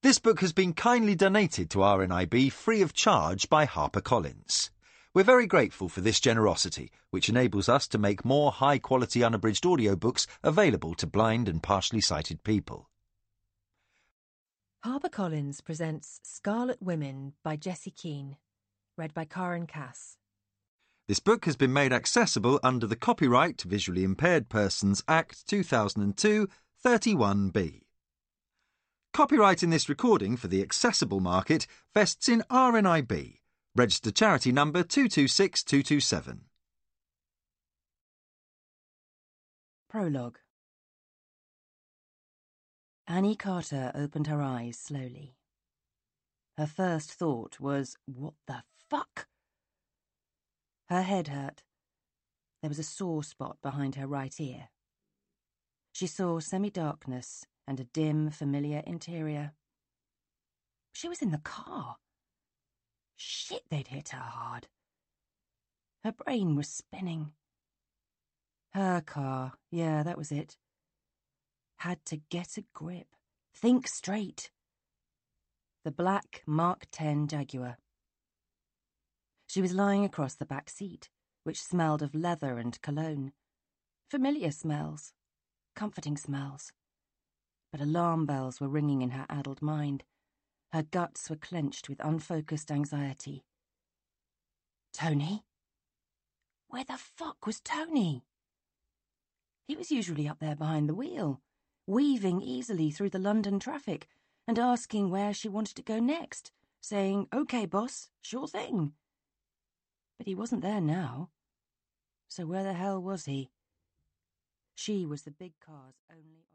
This book has been kindly donated to RNIB free of charge by HarperCollins. We're very grateful for this generosity, which enables us to make more high-quality unabridged audiobooks available to blind and partially sighted people. HarperCollins presents Scarlet Women by Jessie Keane, read by Karen Cass. This book has been made accessible under the Copyright to Visually Impaired Persons Act 2002, 31B. Copyright in this recording for the accessible market vests in RNIB, registered charity number 226227. Prologue. Annie Carter opened her eyes slowly. Her first thought was, what the fuck? Her head hurt. There was a sore spot behind her right ear. She saw semi-darkness and a dim, familiar interior. She was in the car. Shit, they'd hit her hard. Her brain was spinning. Her car, yeah, that was it. Had to get a grip. Think straight. The black Mark 10 Jaguar. She was lying across the back seat, which smelled of leather and cologne. Familiar smells. Comforting smells. But alarm bells were ringing in her addled mind. Her guts were clenched with unfocused anxiety. Tony? Where the fuck was Tony? He was usually up there behind the wheel, weaving easily through the London traffic and asking where she wanted to go next, saying, "OK, boss, sure thing." But he wasn't there now. So where the hell was he? She was the big car's only